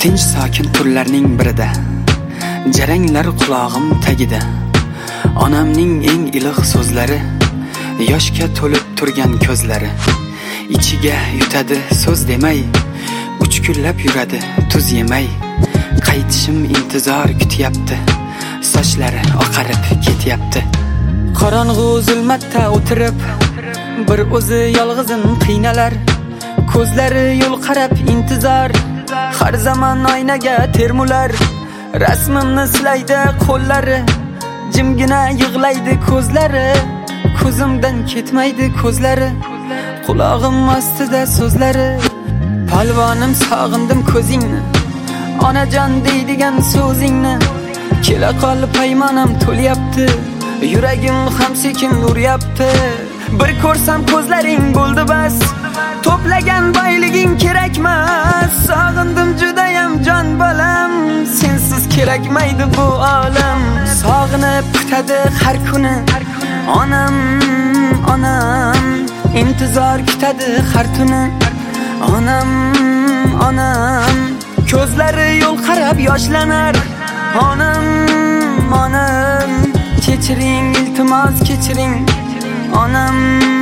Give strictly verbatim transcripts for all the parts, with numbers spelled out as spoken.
Tinch sokin tunlarning birida jaranglar qulog'im tagida. Onamning eng iliq so'zlari, yoshga to'lib turgan ko'zlari. Ichiga yutadi so'z demay, uch kunlab yuradi tuz yemay. Qaytishim intizor kutyapti, sochlari oqarib ketyapti. Qorong'u zulmatda o'tirib, bir o'zi yolg'izim qiynalar. Ko'zlari yo'l qarab intizor, har zamon oynaga termular. Rasmimni silaydi qo'llari, jimgina yig'laydi ko'zlari. Ko'zimdan ketmaydi ko'zlari, qulog'im ostida so'zlari. Palvonim sog'indim ko'zingni, onajon deydigan so'zingni. Kela qol paymonam to'lyapti, yuragim ham sekin uryapti. Bir ko'rsam ko'zlaring bo'ldi bas, to'plagan boyliging kerakmas. Sog'indim judayam jon bolam, sensiz kerakmaydi bu olam. Sog'inib kutadi har kuni onam, onam. Intizor kutadi har tuni onam, onam. Ko'zlari yo'l qarab yoshlanar onam, onam. Kechiring iltimos kechiring onam,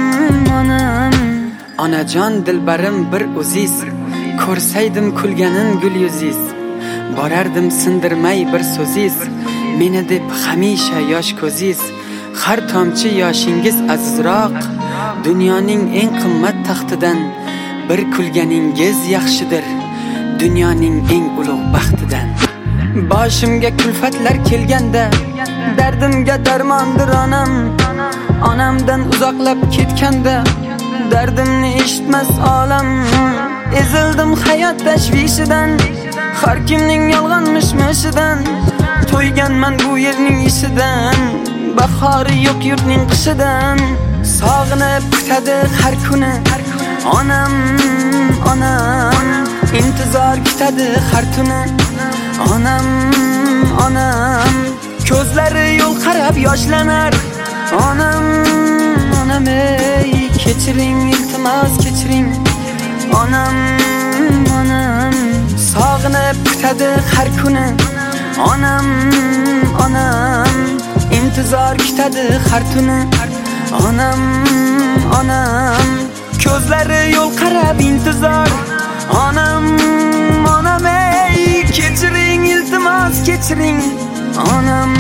onam. Onajon dilbarim bir o'ziz, ko'rsaydim kulganin gul yuziz. Borardim sindirmay bir so'ziz, meni deb hamisha yosh ko'ziz. Har tomchi yoshingiz azizroq, dunyoning eng qimmat taxtidan. Bir kulganingiz yaxshidir, dunyoning eng ulug' baxtidan. Boshimga kulfatlar kelganda, dardimga darmondir onam. Onamdan uzoqlab ketganda, dardimni eshitmas olam. Ezildim hayot tashvishidan, har kimning yolg'on mishmishidan. To'yganman bu yerning ishidan, bahori yo'q yurtning qishidan. Sog'inib kutadi har kuni onam, onam. Intizor kutadi har tuni onam, onam. Ko'zlari yo'l qarab yoshlanar onam, onam. Ey kechiring iltimos kechiring onam, onam. Sog'inib kutadi har kuni onam, onam. Intizor kutadi har tuni onam, onam. Ko'zlari yo'l qarab intizor onam, onam. Ey kechiring iltimos kechiring onam,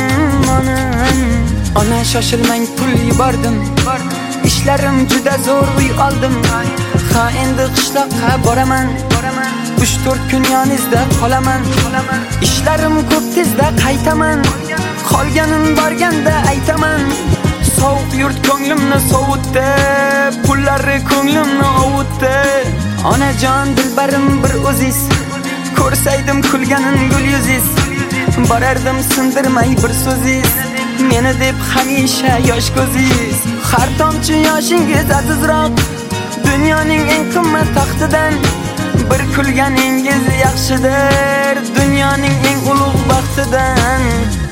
onam. Ona shoshilmang pul yubordim, ishlarim juda zo'r uy oldim. Ha endi qishloqqa boraman, uch to'rt kun yoningizda qolaman. Ishlarim ko'p tezda qaytaman, qolganim borganda aytaman. Sovuq yurt ko'nglimni sovutdi, pullari ko'nglimni ovutdi. Onajon dilbarim bir o'ziz, ko'rsaydim kulganin gul yuziz. Borardim sindirmay bir so'ziz, meni deb hamisha yosh ko'ziz. Har tomchi yoshingiz azizroq, dunyoning eng qimmat taxtidan. Bir kulganingiz yaxshidir, dunyoning eng ulug' baxtidan.